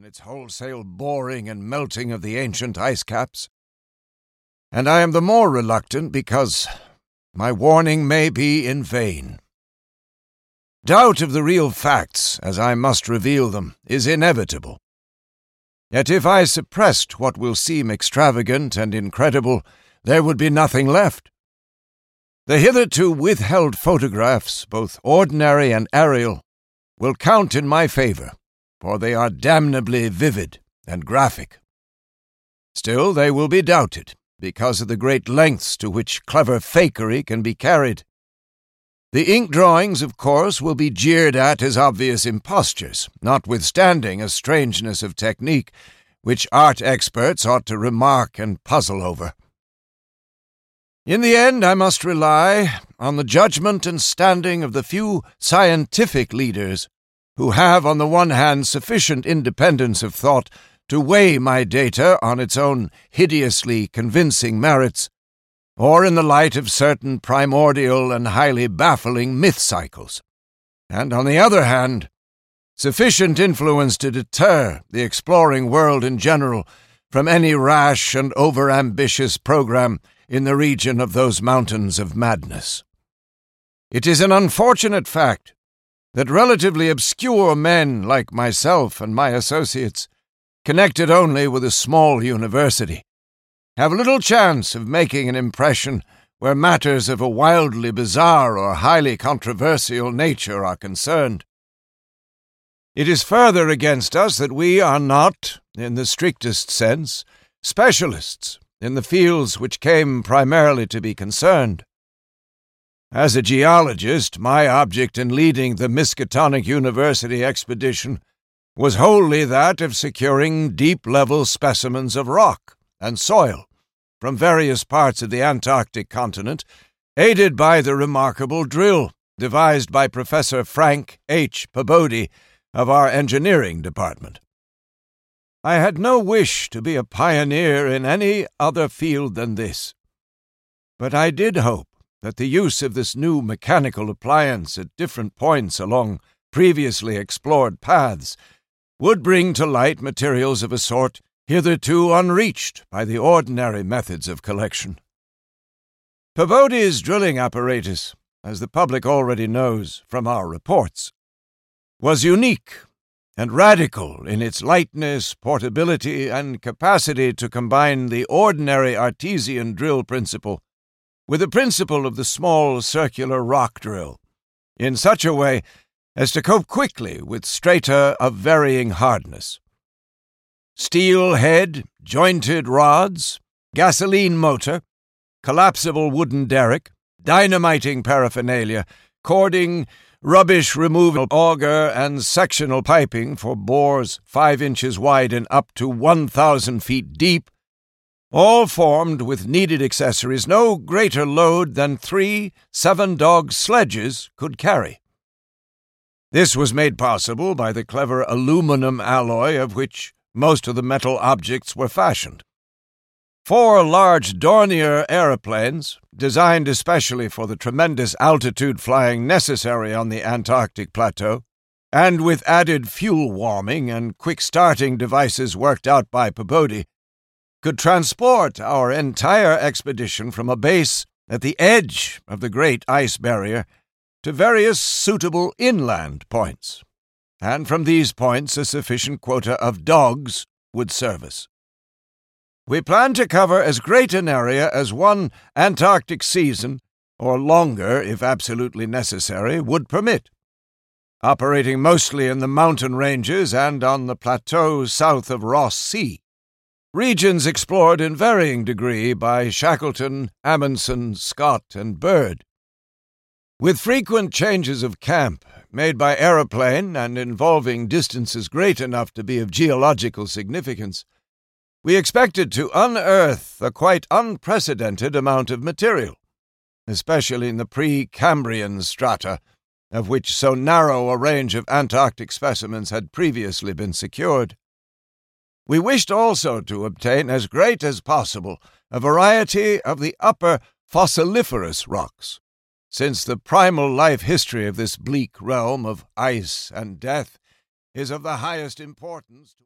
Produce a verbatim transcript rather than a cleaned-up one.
its wholesale boring and melting of the ancient ice caps. And I am the more reluctant because my warning may be in vain. Doubt of the real facts, as I must reveal them, is inevitable. Yet if I suppressed what will seem extravagant and incredible, there would be nothing left. The hitherto withheld photographs, both ordinary and aerial, will count in my favor, for they are damnably vivid and graphic. Still, they will be doubted, because of the great lengths to which clever fakery can be carried. The ink drawings, of course, will be jeered at as obvious impostures, notwithstanding a strangeness of technique which art experts ought to remark and puzzle over. In the end, I must rely on the judgment and standing of the few scientific leaders who have, on the one hand, sufficient independence of thought to weigh my data on its own hideously convincing merits, or in the light of certain primordial and highly baffling myth cycles, and, on the other hand, sufficient influence to deter the exploring world in general from any rash and over-ambitious program in the region of those mountains of madness. It is an unfortunate fact that relatively obscure men like myself and my associates, connected only with a small university, have little chance of making an impression where matters of a wildly bizarre or highly controversial nature are concerned. It is further against us that we are not, in the strictest sense, specialists in the fields which came primarily to be concerned. As a geologist, my object in leading the Miskatonic University expedition was wholly that of securing deep-level specimens of rock and soil from various parts of the Antarctic continent, aided by the remarkable drill devised by Professor Frank H. Pabodie of our engineering department. I had no wish to be a pioneer in any other field than this, but I did hope that the use of this new mechanical appliance at different points along previously explored paths would bring to light materials of a sort hitherto unreached by the ordinary methods of collection. Pabodie's drilling apparatus, as the public already knows from our reports, was unique and radical in its lightness, portability, and capacity to combine the ordinary artesian drill principle with the principle of the small circular rock drill in such a way as to cope quickly with strata of varying hardness. Steel head, jointed rods, gasoline motor, collapsible wooden derrick, dynamiting paraphernalia, cording, rubbish removal auger, and sectional piping for bores five inches wide and up to one thousand feet deep, all formed with needed accessories no greater load than three seven-dog sledges could carry. This was made possible by the clever aluminum alloy of which most of the metal objects were fashioned. Four large Dornier aeroplanes, designed especially for the tremendous altitude flying necessary on the Antarctic plateau, and with added fuel warming and quick-starting devices worked out by Pabodie, could transport our entire expedition from a base at the edge of the Great Ice Barrier to various suitable inland points, and from these points a sufficient quota of dogs would serve us. We plan to cover as great an area as one Antarctic season, or longer if absolutely necessary, would permit, operating mostly in the mountain ranges and on the plateau south of Ross Sea, regions explored in varying degree by Shackleton, Amundsen, Scott, and Byrd. With frequent changes of camp made by aeroplane and involving distances great enough to be of geological significance, we expected to unearth a quite unprecedented amount of material, especially in the pre-Cambrian strata, of which so narrow a range of Antarctic specimens had previously been secured. We wished also to obtain as great as possible a variety of the upper fossiliferous rocks, since the primal life history of this bleak realm of ice and death is of the highest importance to